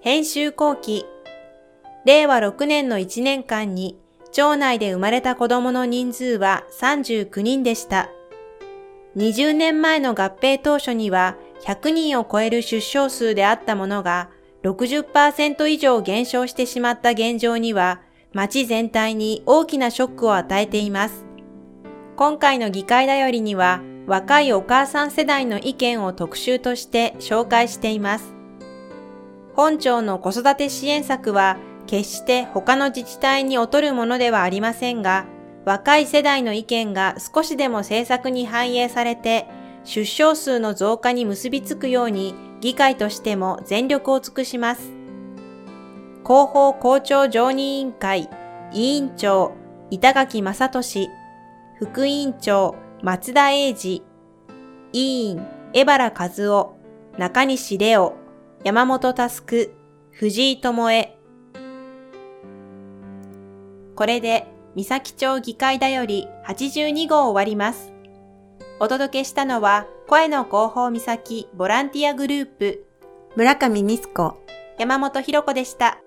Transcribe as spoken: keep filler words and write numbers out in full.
編集後期。れいわろくねんのいちねんかんに町内で生まれた子供の人数はさんじゅうきゅうにんでした。にじゅうねんまえの合併当初にはひゃくにんを超える出生数であったものが ろくじゅっパーセント 以上減少してしまった現状には町全体に大きなショックを与えています。今回の議会だよりには若いお母さん世代の意見を特集として紹介しています。本町の子育て支援策は決して他の自治体に劣るものではありませんが、若い世代の意見が少しでも政策に反映されて、出生数の増加に結びつくように議会としても全力を尽くします。広報校長常任委員会委員長板垣正俊、副委員長松田英二、委員江原和夫、中西レオ、山本佑、藤井智恵。これで三崎町議会だよりはちじゅうにごう終わります。お届けしたのは声の広報三崎ボランティアグループ村上美津子、山本ひろ子でした。